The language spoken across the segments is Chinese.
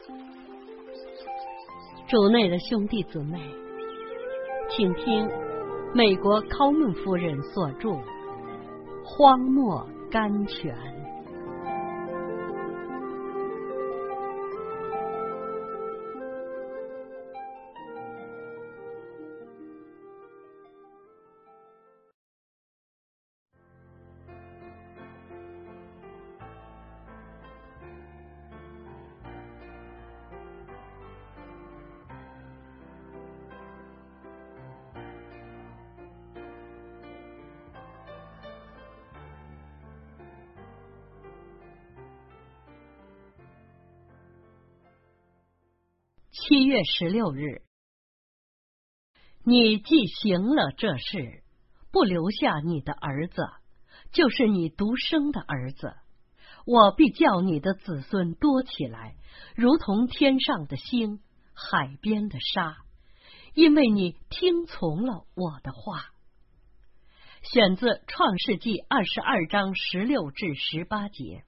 主内的兄弟姊妹，请听美国考门夫人所著《荒漠甘泉》。7月16日，你既行了这事，不留下你的儿子，就是你独生的儿子，我必叫你的子孙多起来，如同天上的星，海边的沙，因为你听从了我的话。选自创世纪22章16至18节。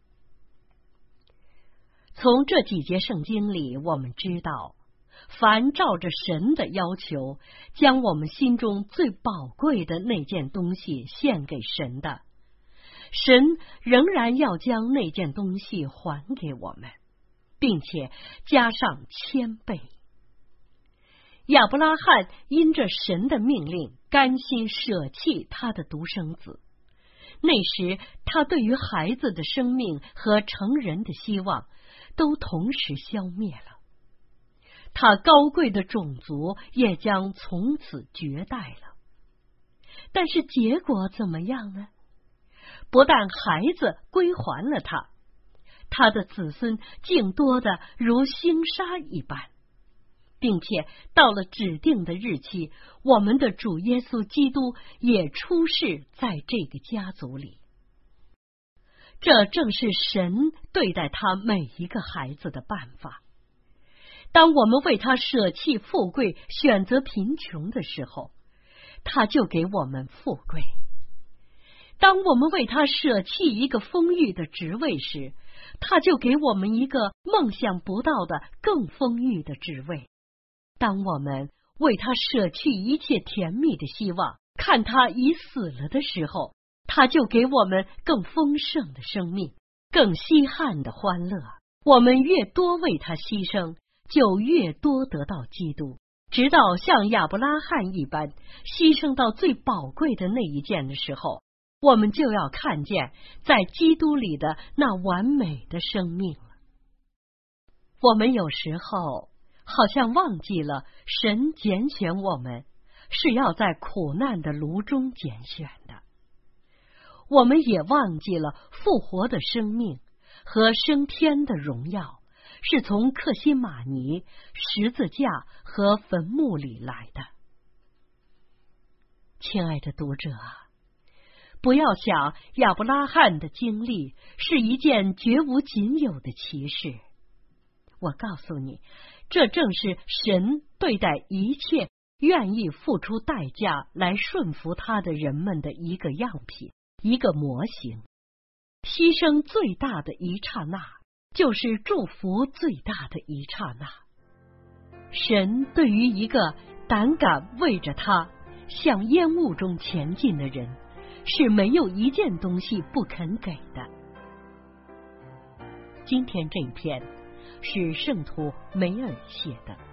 从这几节圣经里，我们知道，凡照着神的要求，将我们心中最宝贵的那件东西献给神的，神仍然要将那件东西还给我们，并且加上1000倍。亚伯拉罕因着神的命令，甘心舍弃他的独生子。那时，他对于孩子的生命和成人的希望都同时消灭了，他高贵的种族也将从此绝代了。但是结果怎么样呢？不但孩子归还了他，他的子孙竟多得如星沙一般，并且到了指定的日期，我们的主耶稣基督也出世在这个家族里。这正是神对待他每一个孩子的办法。当我们为他舍弃富贵，选择贫穷的时候，他就给我们富贵；当我们为他舍弃一个丰裕的职位时，他就给我们一个梦想不到的更丰裕的职位；当我们为他舍弃一切甜蜜的希望，看他已死了的时候，他就给我们更丰盛的生命，更稀罕的欢乐。我们越多为他牺牲，就越多得到基督，直到像亚伯拉罕一般牺牲到最宝贵的那一件的时候，我们就要看见在基督里的那完美的生命了。我们有时候好像忘记了神拣选我们是要在苦难的炉中拣选的，我们也忘记了复活的生命和升天的荣耀是从克西马尼、十字架和坟墓里来的。亲爱的读者啊，不要想亚伯拉罕的经历是一件绝无仅有的奇事。我告诉你，这正是神对待一切愿意付出代价来顺服他的人们的一个样品，一个模型。牺牲最大的一刹那，就是祝福最大的一刹那。神对于一个胆敢为着他向烟雾中前进的人，是没有一件东西不肯给的。今天这一篇是圣徒梅尔写的。